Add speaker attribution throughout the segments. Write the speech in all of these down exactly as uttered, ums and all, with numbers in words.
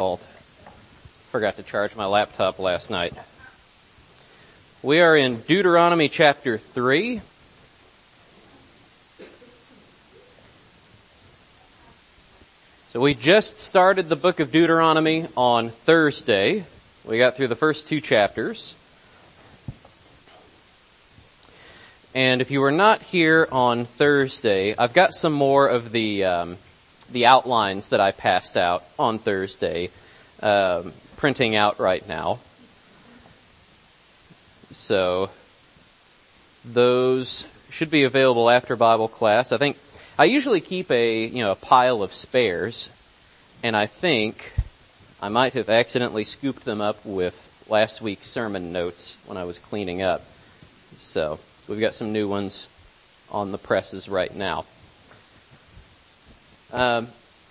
Speaker 1: fault. Forgot to charge my laptop last night. We are in Deuteronomy chapter three. So we just started the book of Deuteronomy on Thursday. We got through the first two chapters. And if you were not here on Thursday, I've got some more of the um, the outlines that I passed out on Thursday, um, printing out right now. So those should be available after Bible class. I think I usually keep a you know a pile of spares, and I think I might have accidentally scooped them up with last week's sermon notes when I was cleaning up. So we've got some new ones on the presses right now. Um,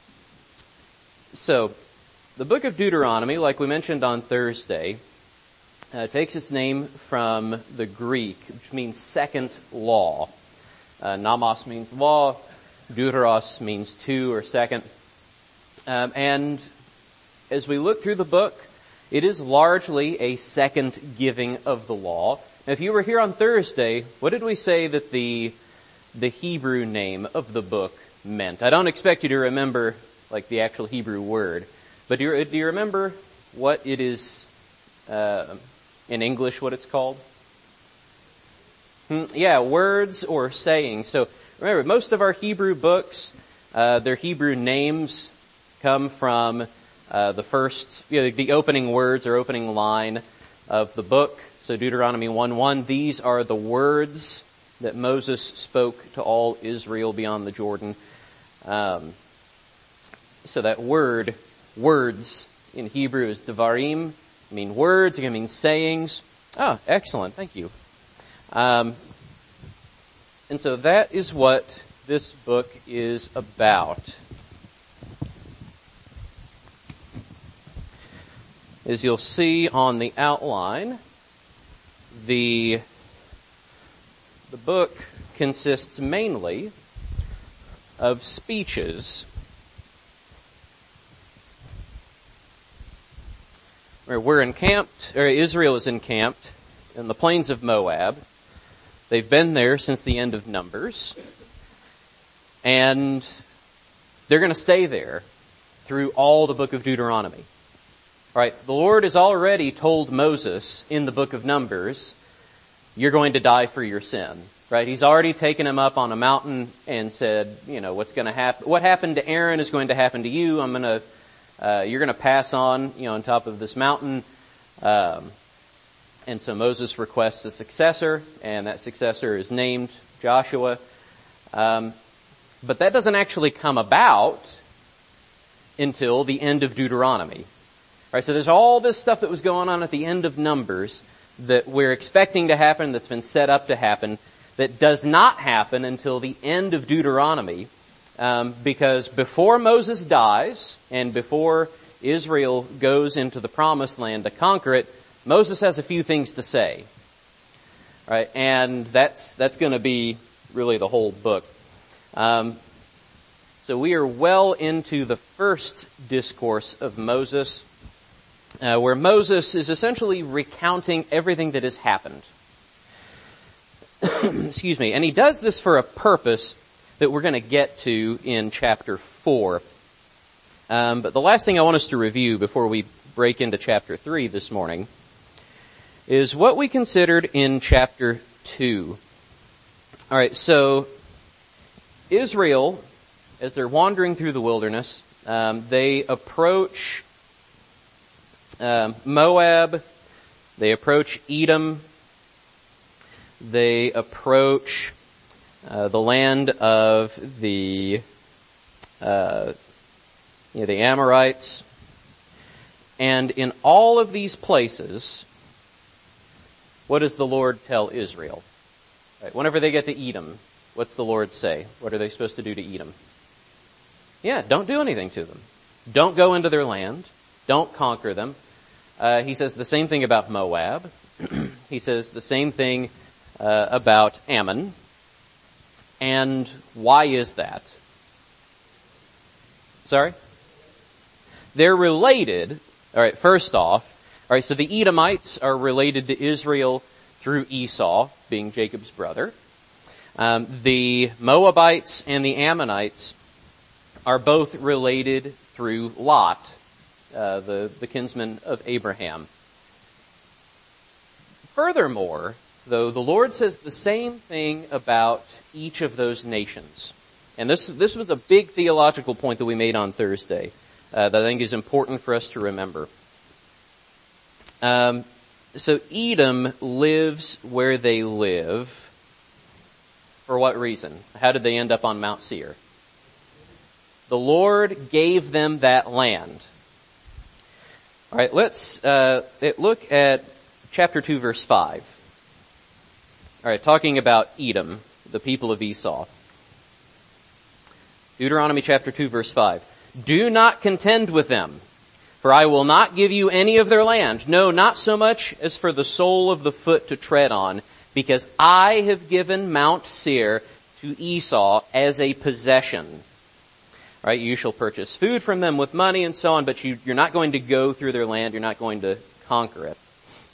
Speaker 1: so the book of Deuteronomy, like we mentioned on Thursday, uh, takes its name from the Greek, which means second law. Uh, Nomos means law. Deuteros means two or second. Um, and as we look through the book, it is largely a second giving of the law. Now, if you were here on Thursday, what did we say that the the Hebrew name of the book meant? I don't expect you to remember like the actual Hebrew word, but do you, do you remember what it is uh, in English? What it's called? Hmm, yeah, words or sayings. So remember, most of our Hebrew books, uh, their Hebrew names come from uh, the first, you know, the opening words or opening line of the book. So Deuteronomy one one, these are the words that Moses spoke to all Israel beyond the Jordan. Um, so that word, words in Hebrew is devarim. I mean words, it can mean sayings. Oh, excellent, thank you. Um, and so that is what this book is about. As you'll see on the outline, the the book consists mainly of speeches. Where we're encamped, or Israel is encamped in the plains of Moab. They've been there since the end of Numbers. And they're going to stay there through all the book of Deuteronomy. Right, the Lord has already told Moses in the book of Numbers, you're going to die for your sin. Right, he's already taken him up on a mountain and said, you know, what's going to happen, what happened to Aaron is going to happen to you. I'm going to, uh, you're going to pass on, you know, on top of this mountain. Um, and so Moses requests a successor, and that successor is named Joshua. Um, but that doesn't actually come about until the end of Deuteronomy. Right, so there's all this stuff that was going on at the end of Numbers that we're expecting to happen, that's been set up to happen, that does not happen until the end of Deuteronomy, um, because before Moses dies and before Israel goes into the promised land to conquer it, Moses has a few things to say. Right, and that's that's going to be really the whole book. Um, so we are well into the first discourse of Moses, Uh, where Moses is essentially recounting everything that has happened. Excuse me. And he does this for a purpose that we're going to get to in chapter four. Um, but the last thing I want us to review before we break into chapter three this morning is what we considered in chapter two. All right, so Israel, as they're wandering through the wilderness, um, they approach Um, Moab, they approach Edom, they approach uh, the land of the uh, you know, the Amorites, and in all of these places, what does the Lord tell Israel? Right, whenever they get to Edom, what's the Lord say? What are they supposed to do to Edom? Yeah, don't do anything to them. Don't go into their land. Don't conquer them. Uh, he says the same thing about Moab. He says the same thing uh, about Ammon. And why is that? Sorry? they're related. All right, first off, all right, so the Edomites are related to Israel through Esau, being Jacob's brother. Um, the Moabites and the Ammonites are both related through Lot, uh, the, the kinsman of Abraham. Furthermore, though, the Lord says the same thing about each of those nations. And this, this was a big theological point that we made on Thursday, uh, that I think is important for us to remember. Um, so Edom lives where they live. For what reason? How did they end up on Mount Seir? The Lord gave them that land. All right, let's uh, look at chapter two, verse five. All right, talking about Edom, the people of Esau. Deuteronomy chapter two, verse five. Do not contend with them, for I will not give you any of their land. No, not so much as for the sole of the foot to tread on, because I have given Mount Seir to Esau as a possession. Right? You shall purchase food from them with money and so on, but you, you're not going to go through their land. You're not going to conquer it.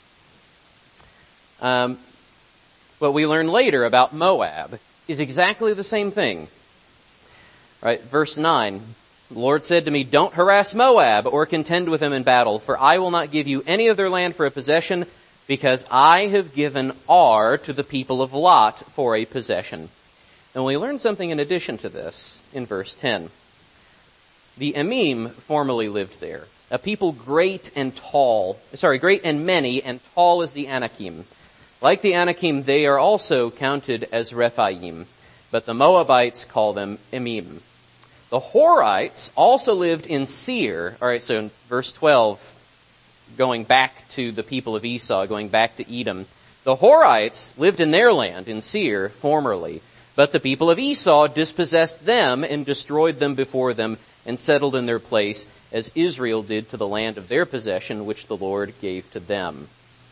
Speaker 1: Um, what we learn later about Moab is exactly the same thing. Right? Verse nine. The Lord said to me, don't harass Moab or contend with them in battle, for I will not give you any of their land for a possession, because I have given Ar to the people of Lot for a possession. And we learn something in addition to this in verse ten. The Emim formerly lived there, a people great and tall, sorry, great and many, and tall as the Anakim. Like the Anakim, they are also counted as Rephaim, but the Moabites call them Emim. The Horites also lived in Seir. All right, so in verse twelve, going back to the people of Esau, going back to Edom, the Horites lived in their land, in Seir, formerly, but the people of Esau dispossessed them and destroyed them before them and settled in their place, as Israel did to the land of their possession, which the Lord gave to them.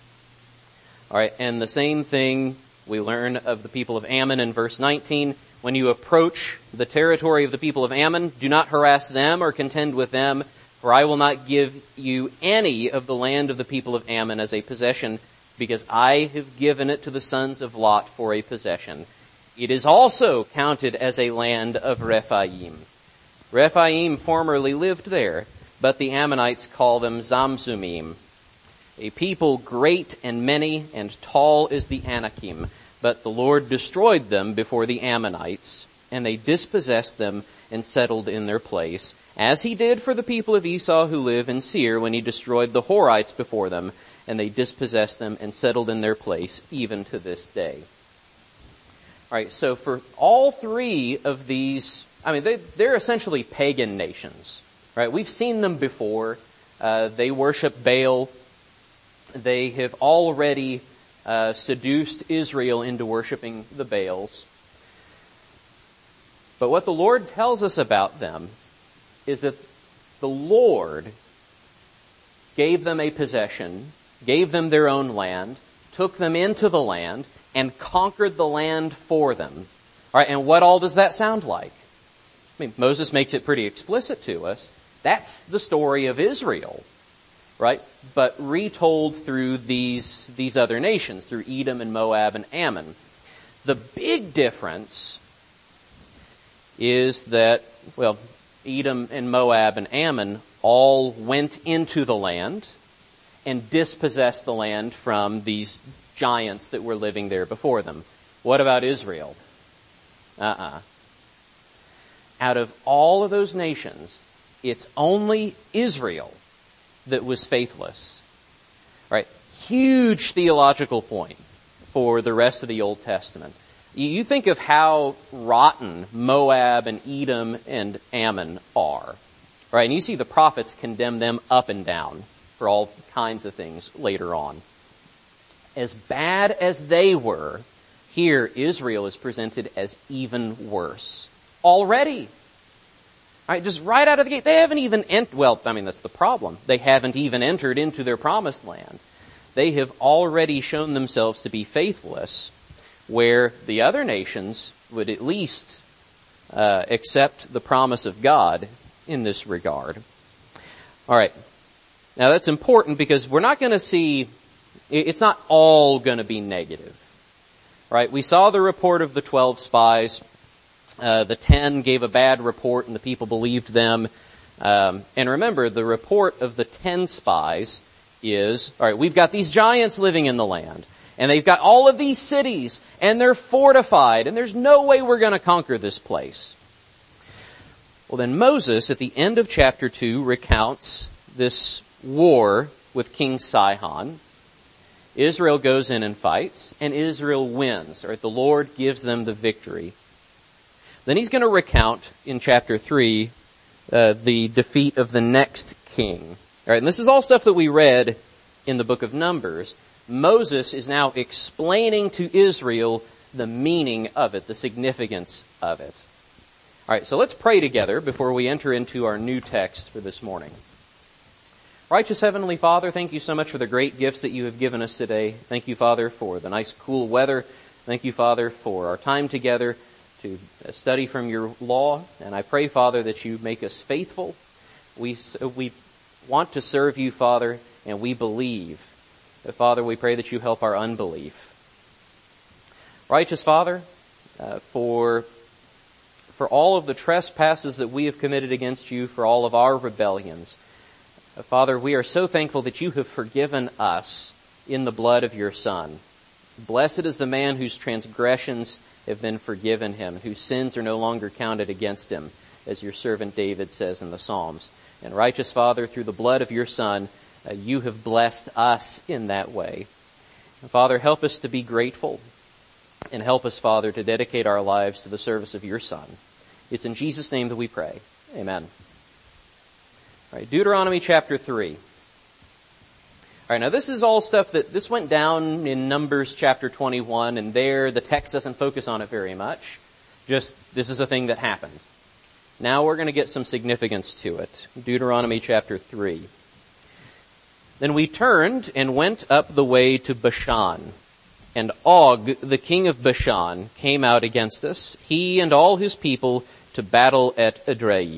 Speaker 1: All right, and the same thing we learn of the people of Ammon in verse nineteen. When you approach the territory of the people of Ammon, do not harass them or contend with them, for I will not give you any of the land of the people of Ammon as a possession, because I have given it to the sons of Lot for a possession. It is also counted as a land of Rephaim. Rephaim formerly lived there, but the Ammonites call them Zamzumim. A people great and many and tall as the Anakim, but the Lord destroyed them before the Ammonites, and they dispossessed them and settled in their place, as he did for the people of Esau who live in Seir when he destroyed the Horites before them, and they dispossessed them and settled in their place even to this day. All right, so for all three of these, I mean, they, they're essentially pagan nations, right? We've seen them before. Uh, they worship Baal. They have already uh, seduced Israel into worshiping the Baals. But what the Lord tells us about them is that the Lord gave them a possession, gave them their own land, took them into the land, and conquered the land for them. All right, and what all does that sound like? I mean, Moses makes it pretty explicit to us. That's the story of Israel, right? But retold through these, these other nations, through Edom and Moab and Ammon. The big difference is that, well, Edom and Moab and Ammon all went into the land and dispossessed the land from these giants that were living there before them. What about Israel? Uh-uh. Out of all of those nations, it's only Israel that was faithless. All right, huge theological point for the rest of the Old Testament. You think of how rotten Moab and Edom and Ammon are. Right, and you see the prophets condemn them up and down for all kinds of things later on. As bad as they were, here Israel is presented as even worse. Already. All right, just right out of the gate. They haven't even entered, well, I mean, that's the problem. They haven't even entered into their promised land. They have already shown themselves to be faithless, where the other nations would at least uh, accept the promise of God in this regard. All right. Now that's important because we're not going to see, it's not all going to be negative. Right? We saw the report of the twelve spies. Uh, the ten gave a bad report and the people believed them. Um, and remember, the report of the ten spies is, all right, we've got these giants living in the land. And they've got all of these cities. And they're fortified. And there's no way we're going to conquer this place. Well, then Moses, at the end of chapter two, recounts this war with King Sihon. Israel goes in and fights, and Israel wins. Right? The Lord gives them the victory. Then he's going to recount in chapter three uh, the defeat of the next king. All right, and this is all stuff that we read in the book of Numbers. Moses is now explaining to Israel the meaning of it, the significance of it. All right, so let's pray together before we enter into our new text for this morning. Righteous Heavenly Father, thank you so much for the great gifts that you have given us today. Thank you, Father, for the nice cool weather. Thank you, Father, for our time together to study from your law. And I pray, Father, that you make us faithful. We, we want to serve you, Father, and we believe. But Father, we pray that you help our unbelief. Righteous Father, uh, for for all of the trespasses that we have committed against you, for all of our rebellions, uh, Father, we are so thankful that you have forgiven us in the blood of your Son. Blessed is the man whose transgressions have been forgiven him, whose sins are no longer counted against him, as your servant David says in the Psalms. And righteous Father, through the blood of your Son, uh, you have blessed us in that way. And Father, help us to be grateful, and help us, Father, to dedicate our lives to the service of your Son. It's in Jesus' name that we pray. Amen. All right, Deuteronomy chapter three. All right, now this is all stuff that, this went down in Numbers chapter twenty-one, and there the text doesn't focus on it very much. Just, this is a thing that happened. Now we're going to get some significance to it. Deuteronomy chapter three. Then we turned and went up the way to Bashan. And Og, the king of Bashan, came out against us, he and all his people, to battle at Edrei.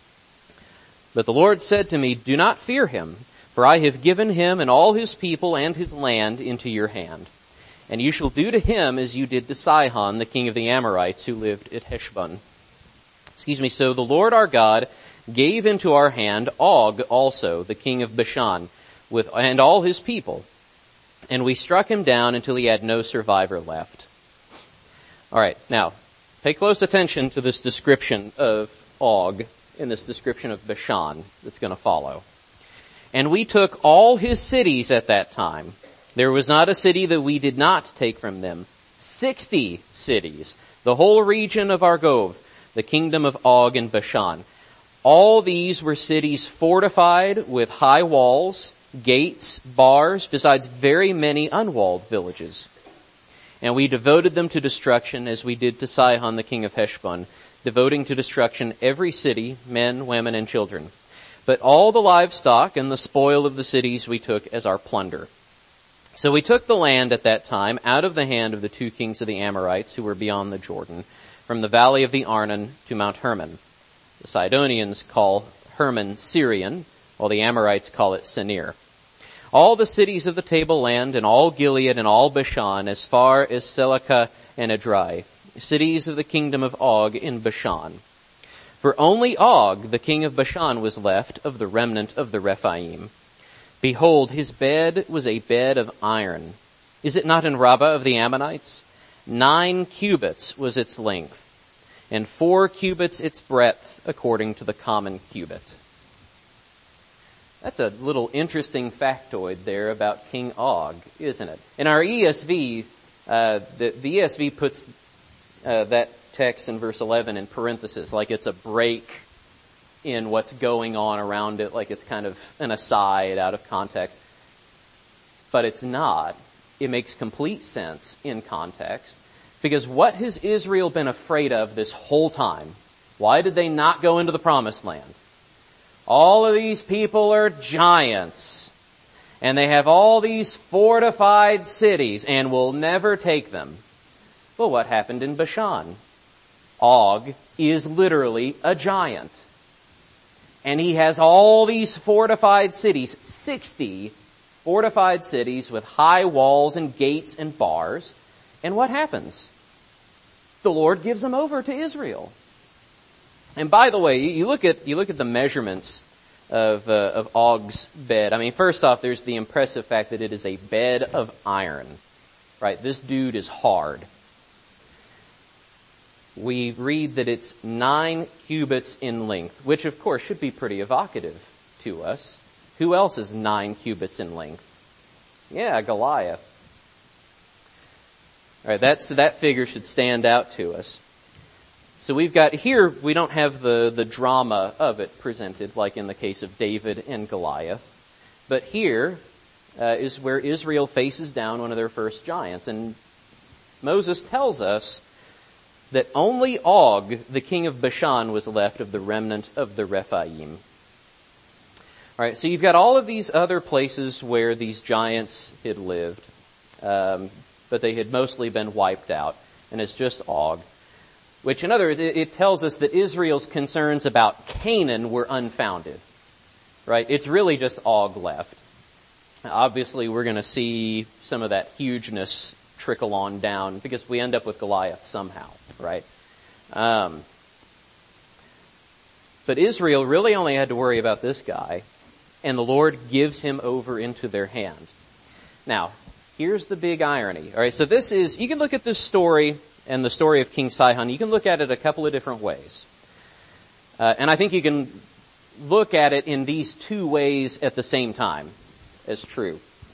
Speaker 1: But the Lord said to me, do not fear him, for I have given him and all his people and his land into your hand. And you shall do to him as you did to Sihon, the king of the Amorites, who lived at Heshbon. Excuse me, so the Lord our God gave into our hand Og also, the king of Bashan, with and all his people. And we struck him down until he had no survivor left. All right, now, pay close attention to this description of Og in this description of Bashan that's going to follow. And we took all his cities at that time. There was not a city that we did not take from them. Sixty cities, the whole region of Argob, the kingdom of Og and Bashan. All these were cities fortified with high walls, gates, bars, besides very many unwalled villages. And we devoted them to destruction as we did to Sihon, the king of Heshbon, devoting to destruction every city, men, women, and children. But all the livestock and the spoil of the cities we took as our plunder. So we took the land at that time out of the hand of the two kings of the Amorites who were beyond the Jordan, from the valley of the Arnon to Mount Hermon. The Sidonians call Hermon Syrian, while the Amorites call it Senir. All the cities of the tableland and all Gilead and all Bashan as far as Selecah and Edrei, cities of the kingdom of Og in Bashan. For only Og, the king of Bashan, was left of the remnant of the Rephaim. Behold, his bed was a bed of iron. Is it not in Rabbah of the Ammonites? Nine cubits was its length, and four cubits its breadth, according to the common cubit. That's a little interesting factoid there about King Og, isn't it? In our E S V, uh, the, the E S V puts uh, that text in verse eleven in parentheses, like it's a break in what's going on around it, like it's kind of an aside out of context. But it's not. It makes complete sense in context. Because what has Israel been afraid of this whole time? Why did they not go into the promised land? All of these people are giants. And they have all these fortified cities and will never take them. Well, what happened in Bashan? Og is literally a giant. And he has all these fortified cities, sixty fortified cities with high walls and gates and bars. And what happens? The Lord gives them over to Israel. And by the way, you look at, you look at the measurements of, uh, of Og's bed. I mean, first off, there's the impressive fact that it is a bed of iron. Right? This dude is hard. We read that it's nine cubits in length, which of course should be pretty evocative to us. Who else is nine cubits in length? Yeah, Goliath. All right, that's, that figure should stand out to us. So we've got here, we don't have the, the drama of it presented like in the case of David and Goliath. But here uh, is where Israel faces down one of their first giants. And Moses tells us that only Og, the king of Bashan, was left of the remnant of the Rephaim. All right, so you've got all of these other places where these giants had lived, um, but they had mostly been wiped out, and it's just Og. Which, in other words, it, it tells us that Israel's concerns about Canaan were unfounded. Right? It's really just Og left. Obviously, we're going to see some of that hugeness trickle on down because we end up with Goliath somehow, right? Um, but Israel really only had to worry about this guy, and the Lord gives him over into their hand. Now, here's the big irony. All right, so this is, you can look at this story and the story of King Sihon. You can look at it a couple of different ways. Uh, and I think you can look at it in these two ways at the same time as true.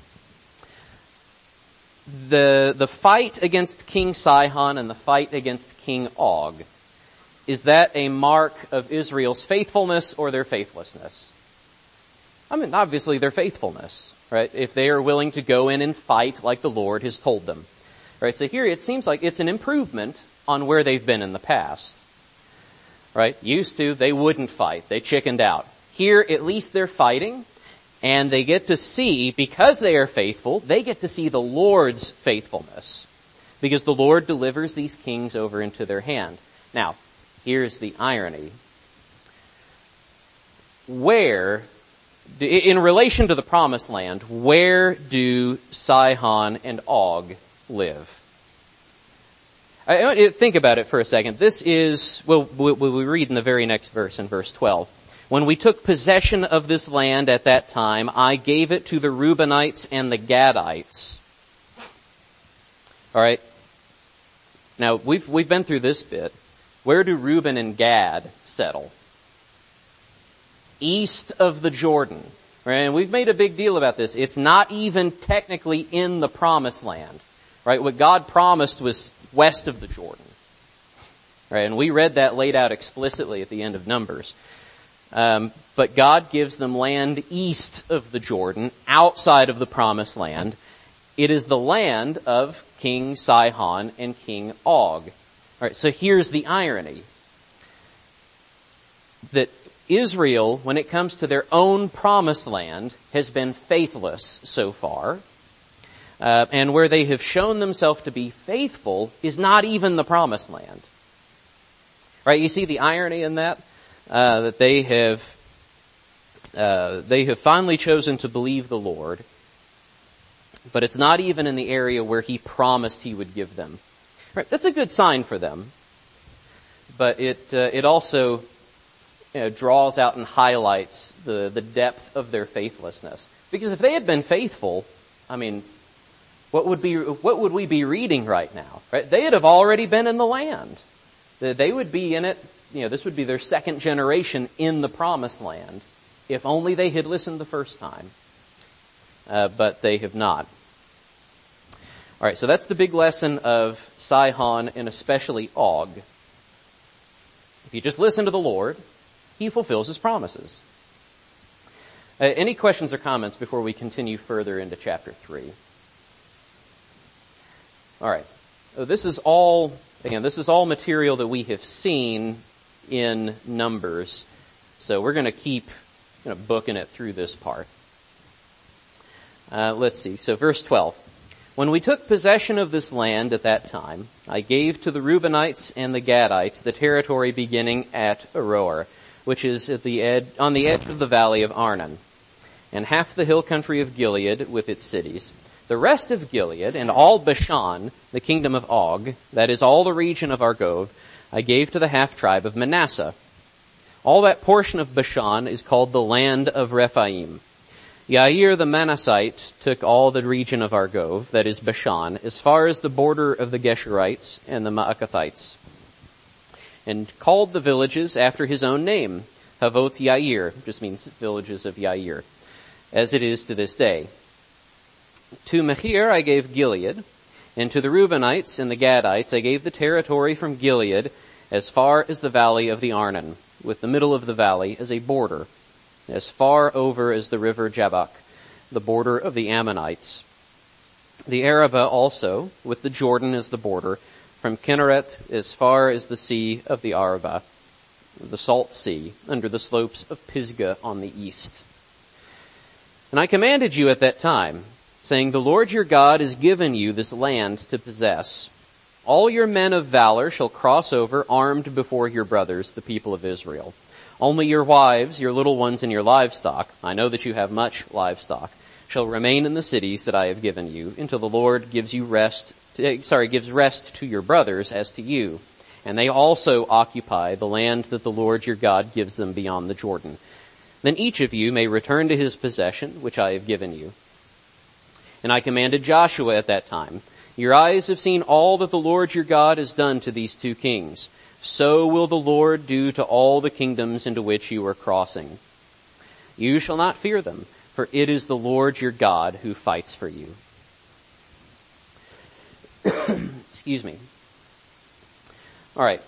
Speaker 1: The, the fight against King Sihon and the fight against King Og, is that a mark of Israel's faithfulness or their faithlessness? I mean, obviously their faithfulness, right? If they are willing to go in and fight like the Lord has told them. Right, so here it seems like it's an improvement on where they've been in the past. Right? Used to, they wouldn't fight. They chickened out. Here, at least they're fighting, and they get to see, because they are faithful, they get to see the Lord's faithfulness. Because the Lord delivers these kings over into their hand. Now, here's the irony. Where, in relation to the promised land, where do Sihon and Og live? I want you to think about it for a second. This is, well, we read in the very next verse, in verse twelve. When we took possession of this land at that time, I gave it to the Reubenites and the Gadites. All right. Now, we've, we've been through this bit. Where do Reuben and Gad settle? East of the Jordan. Right? And we've made a big deal about this. It's not even technically in the promised land. Right? What God promised was west of the Jordan. Right? And we read that laid out explicitly at the end of Numbers. Um, but God gives them land east of the Jordan, outside of the promised land. It is the land of King Sihon and King Og. All right, so here's the irony. That Israel, when it comes to their own promised land, has been faithless so far. Uh, and where they have shown themselves to be faithful is not even the promised land. Right, you see the irony in that? Uh, that they have, uh, they have finally chosen to believe the Lord, but it's not even in the area where He promised He would give them. Right, that's a good sign for them, but it, uh, it also, you know, draws out and highlights the, the depth of their faithlessness. Because if they had been faithful, I mean, what would be, what would we be reading right now? Right? They'd have already been in the land. They would be in it. You know, this would be their second generation in the promised land, if only they had listened the first time. Uh, but they have not. All right, so that's the big lesson of Sihon and especially Og. If you just listen to the Lord, He fulfills His promises. Uh, any questions or comments before we continue further into chapter three? All right. So this is all, again, this is all material that we have seen in Numbers. So we're going to keep you know, booking it through this part. Uh, let's see. So verse twelve. When we took possession of this land at that time, I gave to the Reubenites and the Gadites the territory beginning at Aroer, which is at the ed- on the edge of the valley of Arnon, and half the hill country of Gilead with its cities. The rest of Gilead and all Bashan, the kingdom of Og, that is all the region of Argob, I gave to the half-tribe of Manasseh. All that portion of Bashan is called the land of Rephaim. Yair the Manassite took all the region of Argob, that is Bashan, as far as the border of the Geshurites and the Maacathites, and called the villages after his own name, Havoth Yair, just means villages of Yair, as it is to this day. To Machir I gave Gilead, and to the Reubenites and the Gadites I gave the territory from Gilead as far as the valley of the Arnon, with the middle of the valley as a border, as far over as the river Jabbok, the border of the Ammonites. The Arabah also, with the Jordan as the border, from Kinneret as far as the sea of the Arabah, the salt sea, under the slopes of Pisgah on the east. And I commanded you at that time, saying, the Lord your God has given you this land to possess. All your men of valor shall cross over armed before your brothers, the people of Israel. Only your wives, your little ones, and your livestock, I know that you have much livestock, shall remain in the cities that I have given you until the Lord gives you rest, sorry, gives rest to your brothers as to you. And they also occupy the land that the Lord your God gives them beyond the Jordan. Then each of you may return to his possession, which I have given you. And I commanded Joshua at that time, your eyes have seen all that the Lord your God has done to these two kings. So will the Lord do to all the kingdoms into which you are crossing. You shall not fear them, for it is the Lord your God who fights for you. Excuse me. All right.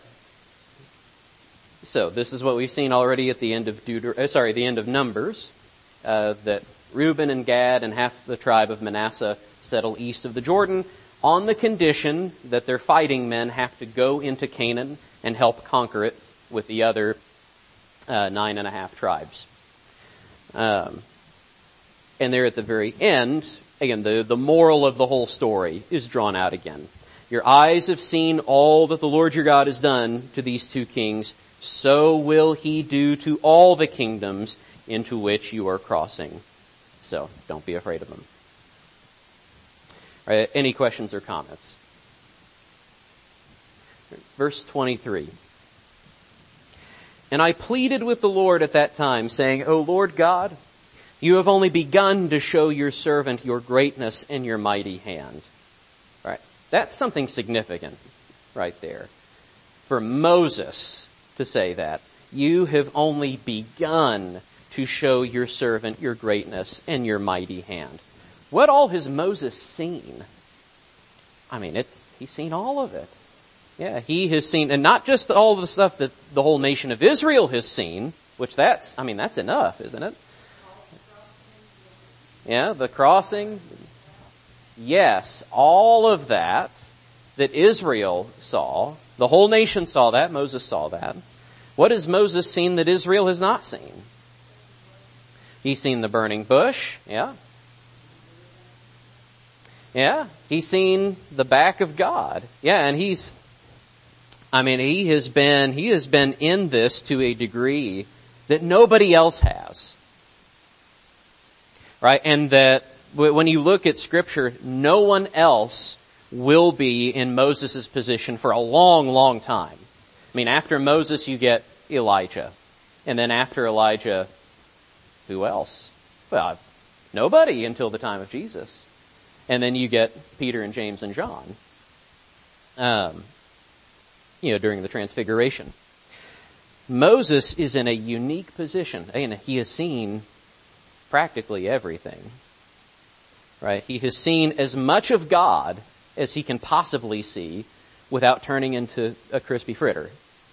Speaker 1: So this is what we've seen already at the end of Deuter- uh, sorry, the end of Numbers, uh, that Reuben and Gad and half the tribe of Manasseh settle east of the Jordan on the condition that their fighting men have to go into Canaan and help conquer it with the other uh, nine and a half tribes. Um, and there at the very end, again, the, the moral of the whole story is drawn out again. Your eyes have seen all that the Lord your God has done to these two kings, so will he do to all the kingdoms into which you are crossing. So don't be afraid of them. All right, any questions or comments? Verse twenty-three. And I pleaded with the Lord at that time, saying, O Lord God, you have only begun to show your servant your greatness and your mighty hand. All right, that's something significant right there. For Moses to say that, you have only begun to show your servant your greatness and your mighty hand. What all has Moses seen? I mean, it's, he's seen all of it. Yeah, he has seen, and not just all the stuff that the whole nation of Israel has seen, which that's, I mean, that's enough, isn't it? Yeah, the crossing. Yes, all of that that Israel saw, the whole nation saw that, Moses saw that. What has Moses seen that Israel has not seen? He's seen the burning bush, yeah. Yeah, he's seen the back of God. Yeah, and he's, I mean, he has been, he has been in this to a degree that nobody else has. Right? And that when you look at Scripture, no one else will be in Moses' position for a long, long time. I mean, after Moses, you get Elijah. And then after Elijah, who else? Well, nobody until the time of Jesus. And then you get Peter and James and John, um, you know, during the Transfiguration. Moses is in a unique position. And he has seen practically everything. Right? He has seen as much of God as he can possibly see without turning into a crispy fritter.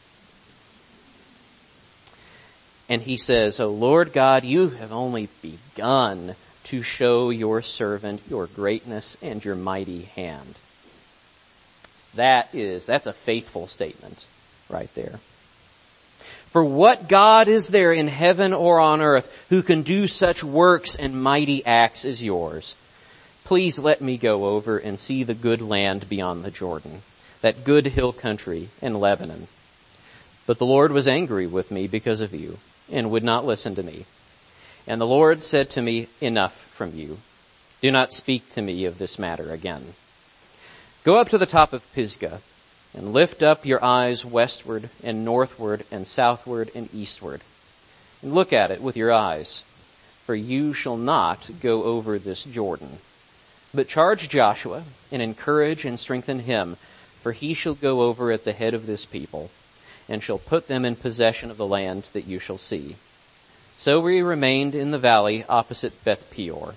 Speaker 1: And he says, "O Lord God, you have only begun to show your servant your greatness and your mighty hand." That is, that's a faithful statement right there. For what God is there in heaven or on earth who can do such works and mighty acts as yours? Please let me go over and see the good land beyond the Jordan, that good hill country in Lebanon. But the Lord was angry with me because of you, and would not listen to me. And the Lord said to me, enough from you. Do not speak to me of this matter again. Go up to the top of Pisgah, and lift up your eyes westward and northward and southward and eastward. And look at it with your eyes, for you shall not go over this Jordan. But charge Joshua, and encourage and strengthen him, for he shall go over at the head of this people, and shall put them in possession of the land that you shall see. So we remained in the valley opposite Beth Peor.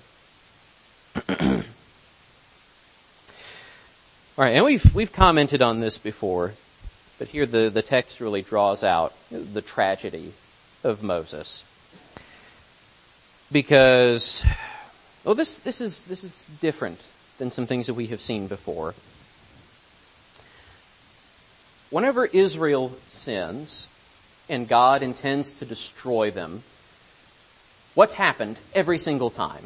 Speaker 1: All right, and we've we've commented on this before, but here the, the text really draws out the tragedy of Moses. Because, well, this this is this is different than some things that we have seen before. Whenever Israel sins and God intends to destroy them, what's happened every single time?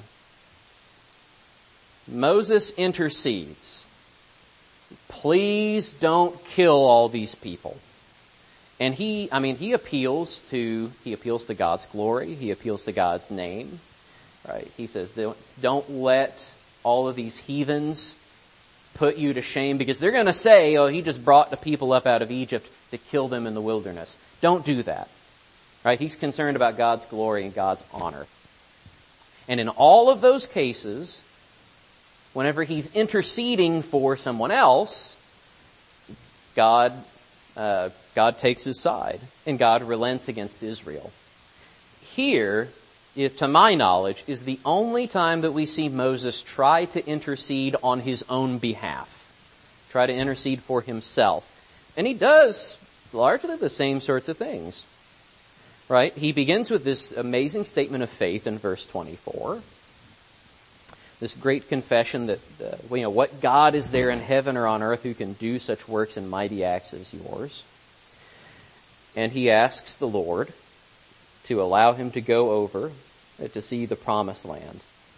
Speaker 1: Moses intercedes. Please don't kill all these people. And he, I mean, he appeals to, he appeals to God's glory. He appeals to God's name. Right? He says, don't, don't let all of these heathens put you to shame, because they're going to say, oh, he just brought the people up out of Egypt to kill them in the wilderness. Don't do that. Right? He's concerned about God's glory and God's honor. And in all of those cases, whenever he's interceding for someone else, God, uh, God takes his side, and God relents against Israel. Here, if, to my knowledge, is the only time that we see Moses try to intercede on his own behalf, try to intercede for himself. And he does largely the same sorts of things. Right? He begins with this amazing statement of faith in verse twenty-four. This great confession that, uh, you know, what God is there in heaven or on earth who can do such works and mighty acts as yours. And he asks the Lord to allow him to go over uh, to see the promised land.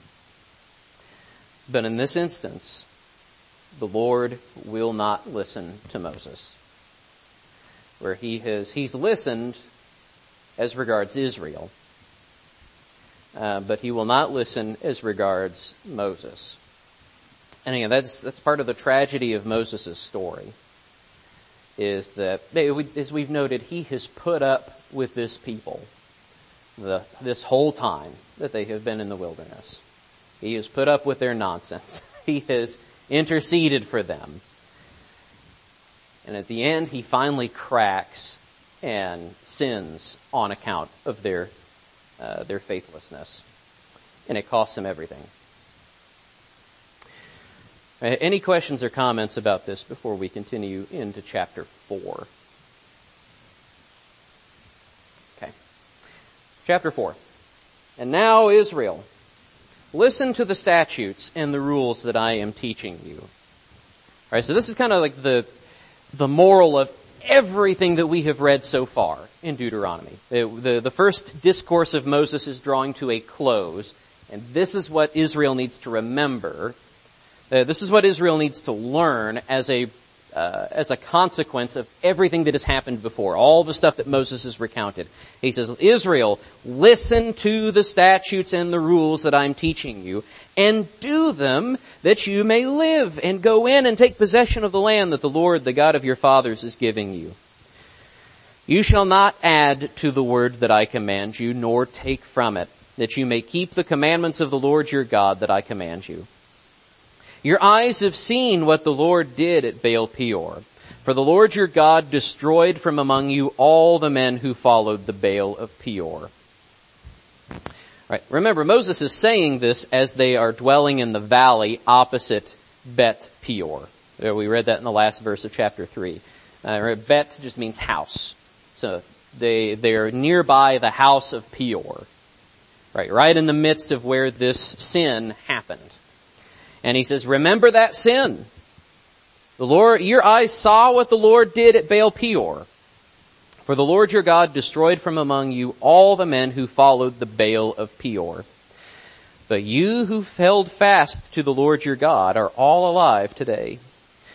Speaker 1: But in this instance, the Lord will not listen to Moses. Where he has, he's listened as regards Israel. Uh, but he will not listen as regards Moses. And again, that's that's part of the tragedy of Moses' story, is that, as we've noted, he has put up with this people the this whole time that they have been in the wilderness. He has put up with their nonsense. He has interceded for them. And at the end, he finally cracks and sins on account of their Uh, their faithlessness. And it costs them everything. Uh, any questions or comments about this before we continue into chapter four? Okay. Chapter four. And now, Israel, listen to the statutes and the rules that I am teaching you. All right, so this is kind of like the the moral of everything that we have read so far in Deuteronomy. The, the, the first discourse of Moses is drawing to a close, and this is what Israel needs to remember. Uh, this is what Israel needs to learn as a uh, as a consequence of everything that has happened before, all the stuff that Moses has recounted. He says, Israel, listen to the statutes and the rules that I'm teaching you, and do them that you may live and go in and take possession of the land that the Lord, the God of your fathers, is giving you. You shall not add to the word that I command you, nor take from it, that you may keep the commandments of the Lord your God that I command you. Your eyes have seen what the Lord did at Baal Peor. For the Lord your God destroyed from among you all the men who followed the Baal of Peor. Right. Remember, Moses is saying this as they are dwelling in the valley opposite Beth Peor. We read that in the last verse of chapter three. Uh, Bet just means house. So they, they are nearby the house of Peor. Right, right in the midst of where this sin happened. And he says, remember that sin. The Lord, your eyes saw what the Lord did at Baal Peor. For the Lord your God destroyed from among you all the men who followed the Baal of Peor. But you who held fast to the Lord your God are all alive today.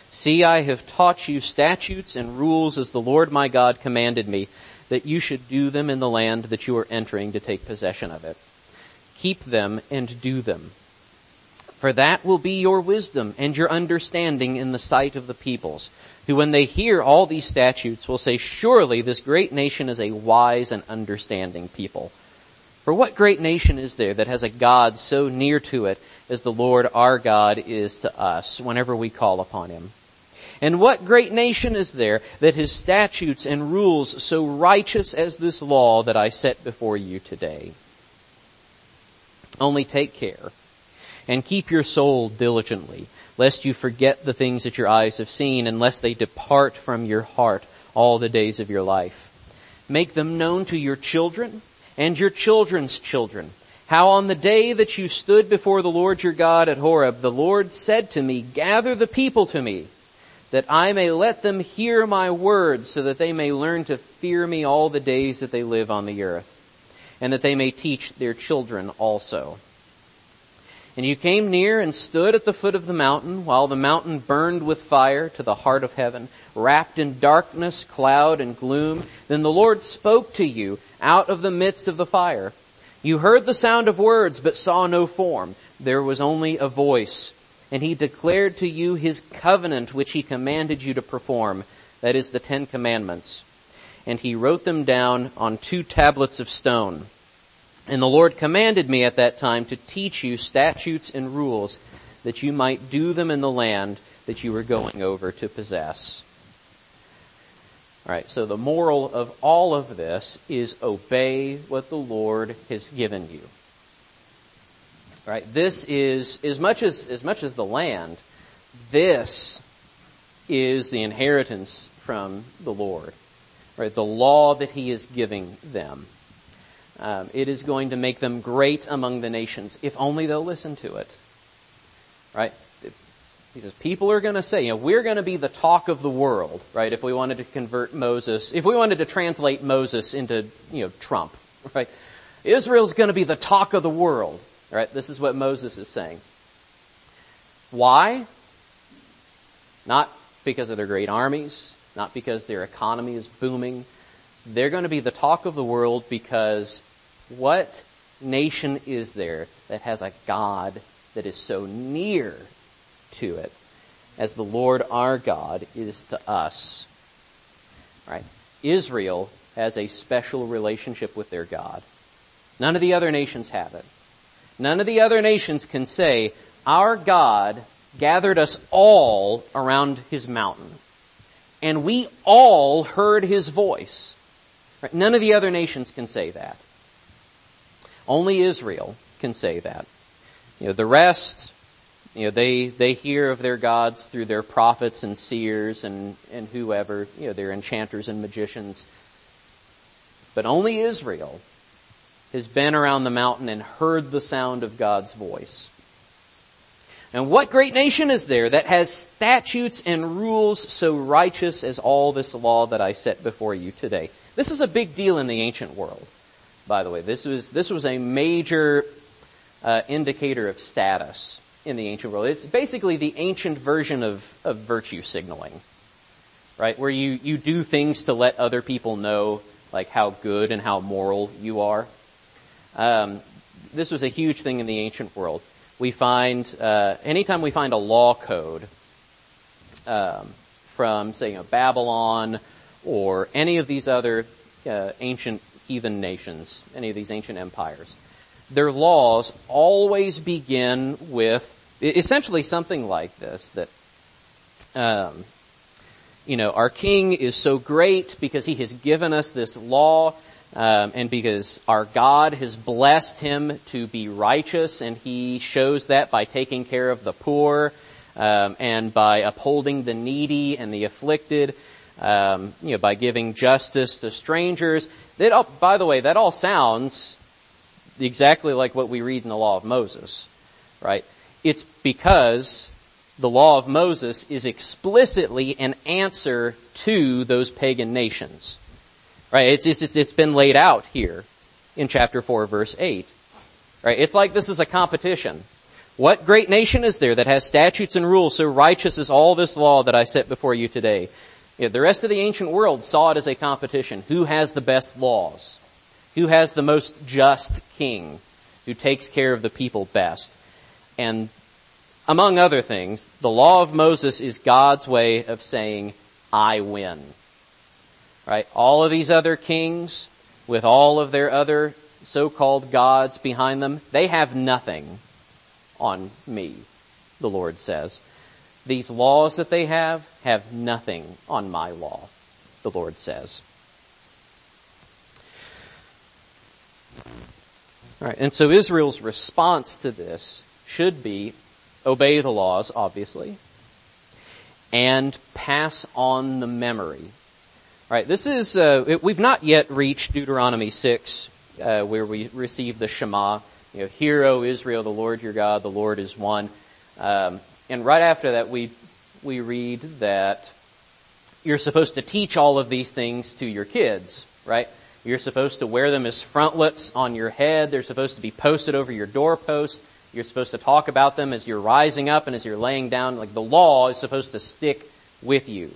Speaker 1: See, I have taught you statutes and rules as the Lord my God commanded me, that you should do them in the land that you are entering to take possession of it. Keep them and do them. For that will be your wisdom and your understanding in the sight of the peoples, who when they hear all these statutes will say, surely this great nation is a wise and understanding people. For what great nation is there that has a God so near to it as the Lord our God is to us whenever we call upon him? And what great nation is there that has statutes and rules so righteous as this law that I set before you today? Only take care and keep your soul diligently, lest you forget the things that your eyes have seen, and lest they depart from your heart all the days of your life. Make them known to your children and your children's children, how on the day that you stood before the Lord your God at Horeb, the Lord said to me, gather the people to me, that I may let them hear my words, so that they may learn to fear me all the days that they live on the earth, and that they may teach their children also. And you came near and stood at the foot of the mountain, while the mountain burned with fire to the heart of heaven, wrapped in darkness, cloud, and gloom. Then the Lord spoke to you out of the midst of the fire. You heard the sound of words, but saw no form. There was only a voice. And he declared to you his covenant, which he commanded you to perform. That is the Ten Commandments. And he wrote them down on two tablets of stone. And the Lord commanded me at that time to teach you statutes and rules, that you might do them in the land that you were going over to possess. All right, so the moral of all of this is obey what the Lord has given you. All right, this is, as much as, as much as the land, this is the inheritance from the Lord. Right, the law that he is giving them. Um, it is going to make them great among the nations, if only they'll listen to it. Right? He says, people are going to say, you know, we're going to be the talk of the world, right? If we wanted to convert Moses, if we wanted to translate Moses into, you know, Trump, right? Israel's going to be the talk of the world, right? This is what Moses is saying. Why? Not because of their great armies, not because their economy is booming. They're going to be the talk of the world because what nation is there that has a God that is so near to it as the Lord our God is to us? Right? Israel has a special relationship with their God. None of the other nations have it. None of the other nations can say, our God gathered us all around his mountain, and we all heard his voice. Right? None of the other nations can say that. Only Israel can say that. You know, the rest, you know, they, they hear of their gods through their prophets and seers and, and whoever, you know, their enchanters and magicians. But only Israel has been around the mountain and heard the sound of God's voice. And what great nation is there that has statutes and rules so righteous as all this law that I set before you today? This is a big deal in the ancient world, by the way. This was, this was a major uh, indicator of status in the ancient world. It's basically the ancient version of, of virtue signaling, right? Where you, you do things to let other people know, like, how good and how moral you are. Um, this was a huge thing in the ancient world. We find, uh, anytime we find a law code, um, from, say, you know, Babylon or any of these other, uh, ancient heathen nations, any of these ancient empires, their laws always begin with essentially something like this, that, um, you know, our king is so great because he has given us this law, Um, and because our God has blessed him to be righteous, and he shows that by taking care of the poor, um, and by upholding the needy and the afflicted, um, you know, by giving justice to strangers. That all, by the way, that all sounds exactly like what we read in the law of Moses, right? It's because the law of Moses is explicitly an answer to those pagan nations. Right, it's, it's, it's been laid out here in chapter four, verse eight. Right, it's like this is a competition. What great nation is there that has statutes and rules so righteous as all this law that I set before you today? Yeah, the rest of the ancient world saw it as a competition. Who has the best laws? Who has the most just king who takes care of the people best? And among other things, the law of Moses is God's way of saying, I win. Right? All of these other kings, with all of their other so-called gods behind them, they have nothing on me, the Lord says. These laws that they have, have nothing on my law, the Lord says. All right, and so Israel's response to this should be obey the laws, obviously, and pass on the memory. All right, this is, uh, we've not yet reached Deuteronomy six, uh, where we receive the Shema. You know, hear, O Israel, the Lord your God, the Lord is one. Um, and right after that, we we read that you're supposed to teach all of these things to your kids, right? You're supposed to wear them as frontlets on your head. They're supposed to be posted over your doorposts. You're supposed to talk about them as you're rising up and as you're laying down. Like the law is supposed to stick with you.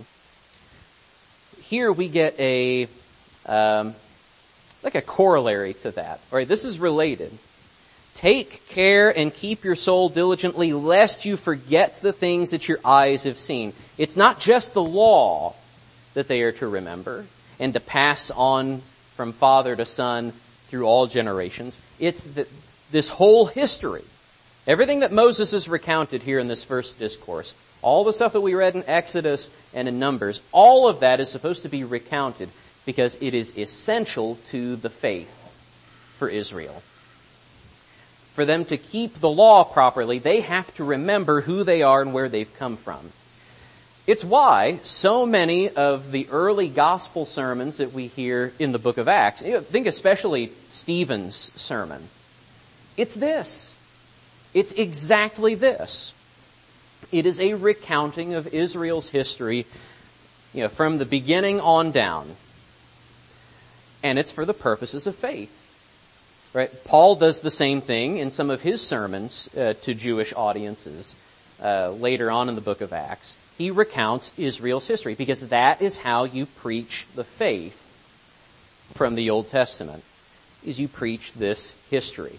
Speaker 1: Here we get a, um, like a corollary to that. All right, this is related. Take care and keep your soul diligently, lest you forget the things that your eyes have seen. It's not just the law that they are to remember and to pass on from father to son through all generations. It's the, this whole history. Everything that Moses has recounted here in this first discourse, all the stuff that we read in Exodus and in Numbers, all of that is supposed to be recounted because it is essential to the faith for Israel. For them to keep the law properly, they have to remember who they are and where they've come from. It's why so many of the early gospel sermons that we hear in the book of Acts, you know, think especially Stephen's sermon, it's this. It's exactly this. It is a recounting of Israel's history, you know, from the beginning on down. And it's for the purposes of faith. Right? Paul does the same thing in some of his sermons uh, to Jewish audiences uh, later on in the book of Acts. He recounts Israel's history because that is how you preach the faith from the Old Testament, is you preach this history.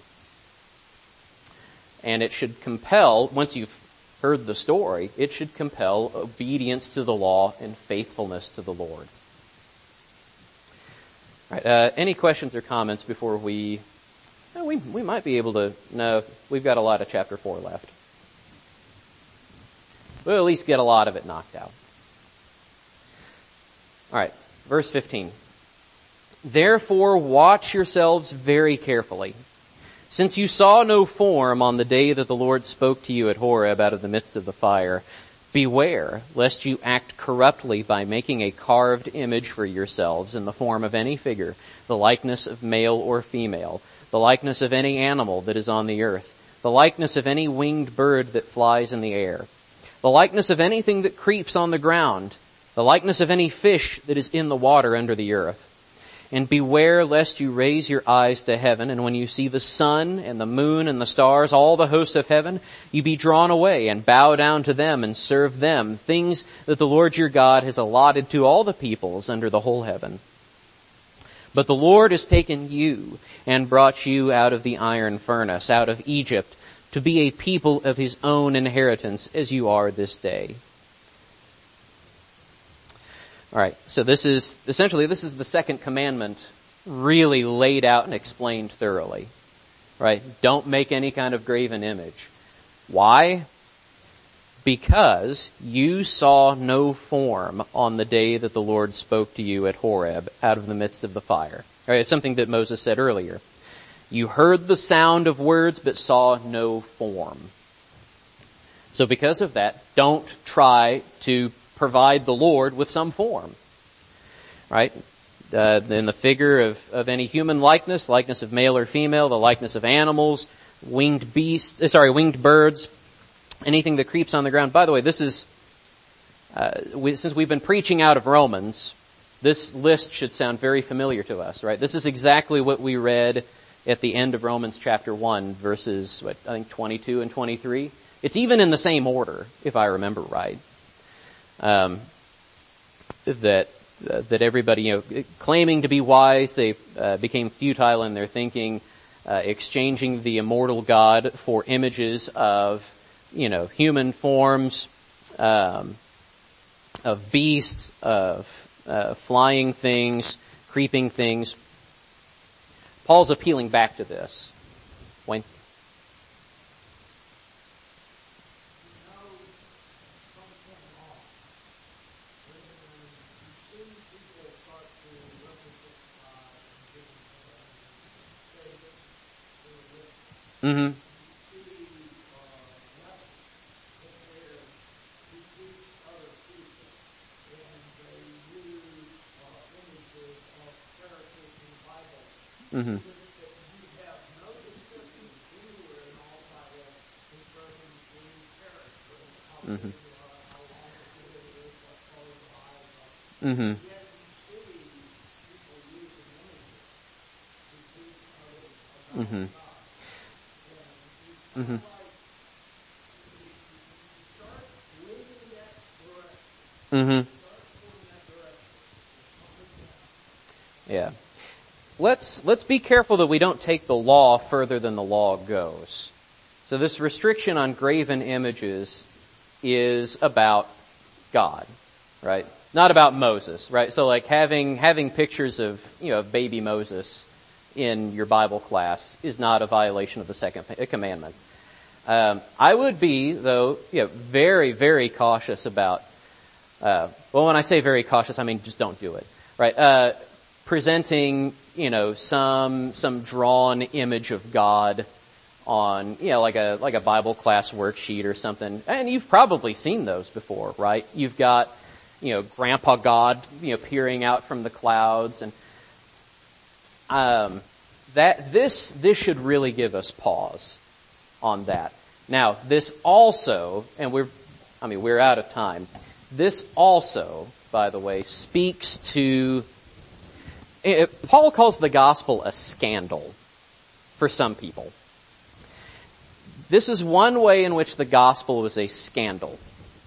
Speaker 1: And it should compel, once you've heard the story, it should compel obedience to the law and faithfulness to the Lord. All right, uh, any questions or comments before we... We we might be able to, no, we've got a lot of chapter four left. We'll at least get a lot of it knocked out. Alright, verse fifteen. Therefore watch yourselves very carefully, since you saw no form on the day that the Lord spoke to you at Horeb out of the midst of the fire. Beware, lest you act corruptly by making a carved image for yourselves in the form of any figure, the likeness of male or female, the likeness of any animal that is on the earth, the likeness of any winged bird that flies in the air, the likeness of anything that creeps on the ground, the likeness of any fish that is in the water under the earth. And beware lest you raise your eyes to heaven, and when you see the sun and the moon and the stars, all the hosts of heaven, you be drawn away and bow down to them and serve them, things that the Lord your God has allotted to all the peoples under the whole heaven. But the Lord has taken you and brought you out of the iron furnace, out of Egypt, to be a people of his own inheritance, as you are this day. All right, so this is, essentially, this is the second commandment really laid out and explained thoroughly. Right? Don't make any kind of graven image. Why? Because you saw no form on the day that the Lord spoke to you at Horeb out of the midst of the fire. All right, it's something that Moses said earlier. You heard the sound of words but saw no form. So because of that, don't try to provide the Lord with some form. Right? Uh, in the figure of, of any human likeness, likeness of male or female, the likeness of animals, winged beasts, uh, sorry, winged birds, anything that creeps on the ground. By the way, this is, uh, we, since we've been preaching out of Romans, this list should sound very familiar to us, right? This is exactly what we read at the end of Romans chapter one, verses, what, I think twenty-two and twenty-three. It's even in the same order, if I remember right. Um, that uh, that everybody, you know, claiming to be wise, they uh, became futile in their thinking, uh, exchanging the immortal God for images of, you know, human forms, um, of beasts, of uh, flying things, creeping things. Paul's appealing back to this. Wayne? Mm-hmm. Mm-hmm. Mm-hmm. Mm-hmm. Mm-hmm. Mm-hmm. Mm-hmm. Yeah. Let's, let's be careful that we don't take the law further than the law goes. So this restriction on graven images is about God, right? Not about Moses, right? So like having, having pictures of, you know, of baby Moses in your Bible class is not a violation of the second commandment. Um, I would be, though, you know, very, very cautious about, uh, well, when I say very cautious, I mean just don't do it, right? Uh, presenting, you know, some, some drawn image of God on, you know, like a, like a Bible class worksheet or something. And you've probably seen those before, right? You've got, you know, Grandpa God, you know, peering out from the clouds, and, um, that, this, this should really give us pause on that. Now, this also, and we're, I mean, we're out of time. This also, by the way, speaks to, it, Paul calls the gospel a scandal for some people. This is one way in which the gospel was a scandal.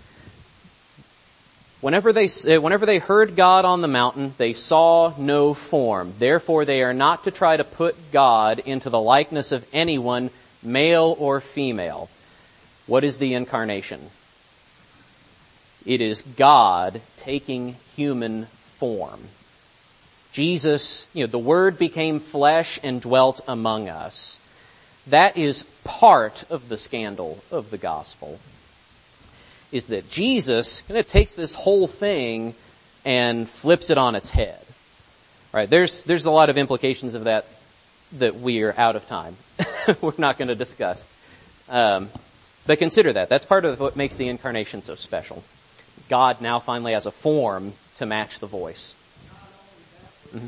Speaker 1: Whenever they, whenever they heard God on the mountain, they saw no form. Therefore, they are not to try to put God into the likeness of anyone, male or female. What is the incarnation? It is God taking human form. Jesus, you know, the Word became flesh and dwelt among us. That is part of the scandal of the gospel. Is that Jesus kind of takes this whole thing and flips it on its head. Right? There's, there's a lot of implications of that that we are out of time. We're not going to discuss. Um, but consider that. That's part of what makes the incarnation so special. God now finally has a form to match the voice. Mm-hmm.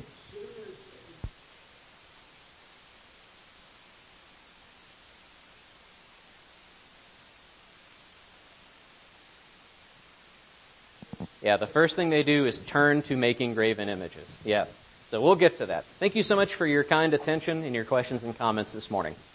Speaker 1: Yeah, the first thing they do is turn to making graven images. Yeah. So we'll get to that. Thank you so much for your kind attention and your questions and comments this morning.